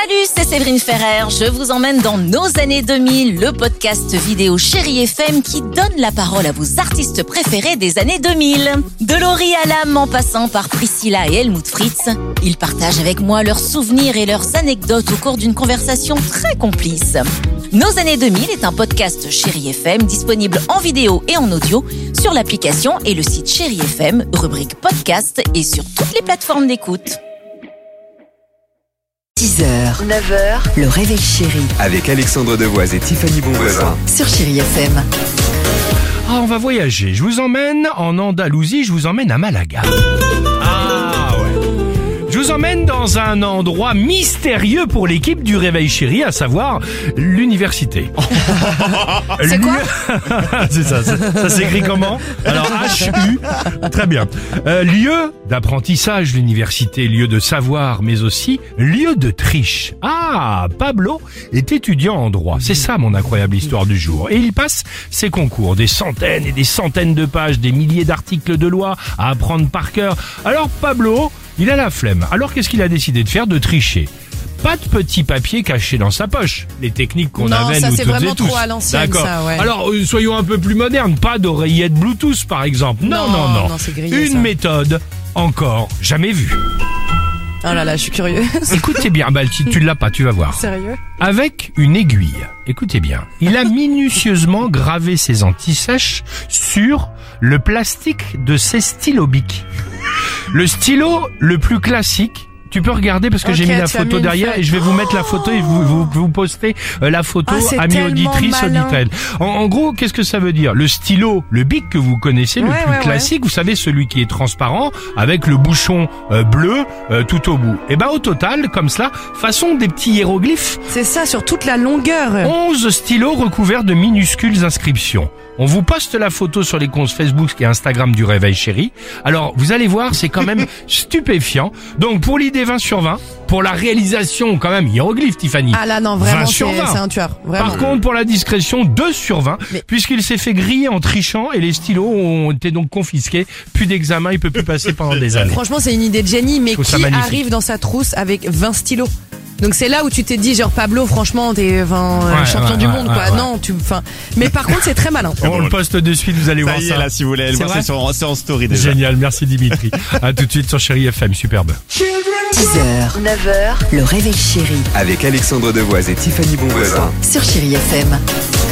Salut, c'est Séverine Ferrer. Je vous emmène dans nos années 2000, le podcast vidéo Chérie FM qui donne la parole à vos artistes préférés des années 2000. De Laurie Hallam en passant par Priscilla et Helmut Fritz, ils partagent avec moi leurs souvenirs et leurs anecdotes au cours d'une conversation très complice. Nos années 2000 est un podcast Chérie FM disponible en vidéo et en audio sur l'application et le site Chérie FM, rubrique podcast et sur toutes les plateformes d'écoute. 6h, 9h, le réveil chéri Avec Alexandre Devoise et Tiffany Bonvoisin sur Chérie FM. Ah, on va voyager. Je vous emmène en Andalousie, je vous emmène à Malaga. Ah ouais. Je vous emmène dans un endroit mystérieux pour l'équipe du Réveil Chéri, à savoir l'université. C'est quoi? C'est ça, ça s'écrit comment? Alors HU, très bien. Lieu d'apprentissage, l'université, lieu de savoir, mais aussi lieu de triche. Ah, Pablo est étudiant en droit. C'est ça mon incroyable histoire du jour. Et il passe ses concours, des centaines et des centaines de pages, des milliers d'articles de loi à apprendre par cœur. Alors Pablo, il a la flemme. Alors qu'est-ce qu'il a décidé de faire? De tricher. Pas de petits papiers cachés dans sa poche. Les techniques qu'on avait nous toutes et tous. Non, ça c'est vraiment trop à l'ancienne. D'accord. Ça, ouais. Alors soyons un peu plus modernes. Pas d'oreillette Bluetooth par exemple. Non. c'est grillé, Une ça. méthode encore jamais vue. Oh là là, je suis curieux. Écoutez bien, tu l'as pas, tu vas voir. Sérieux? Avec une aiguille. Écoutez bien. Il a minutieusement gravé ses antisèches sur le plastique de ses stylos Bic. Le stylo le plus classique. Tu peux regarder parce que j'ai Ok, mis la tu as photo mis derrière une et je vais vous mettre la photo et vous postez la photo, c'est amis tellement auditrices, malin. auditeurs. En gros, qu'est-ce que ça veut dire? Le stylo, le Bic que vous connaissez, le plus classique, vous savez, celui qui est transparent avec le bouchon bleu tout au bout. Et ben au total, comme cela, façon des petits hiéroglyphes, C'est ça, sur toute la longueur. 11 stylos recouverts de minuscules inscriptions. On vous poste la photo sur les comptes Facebook et Instagram du Réveil Chéri. Alors, vous allez voir, c'est quand même stupéfiant. Donc, pour l'idée 20 sur 20, pour la réalisation, quand même, hiéroglyphe, Tiffany. Ah là non, 20 vraiment, sur 20. c'est un tueur. Vraiment. Par contre, pour la discrétion, 2 sur 20, Mais- puisqu'il s'est fait griller en trichant et les stylos ont été donc confisqués. Plus d'examen, il peut plus passer pendant des années. Franchement, c'est une idée de génie, mais trouve ça qui magnifique. arrive dans sa trousse avec 20 stylos? Donc c'est là où tu t'es dit, genre Pablo, franchement, t'es champion du monde, quoi. ouais. Non, mais par contre, c'est très malin. On le poste de suite, vous allez voir Ça y ça. est, là, si vous voulez aller C'est voir, vrai c'est en story déjà. Génial, merci Dimitri. À tout de suite sur Chéri FM, superbe. 6h, 9h, le réveil chéri Avec Alexandre Devoise et Tiffany Bonvoisin sur Chérie FM.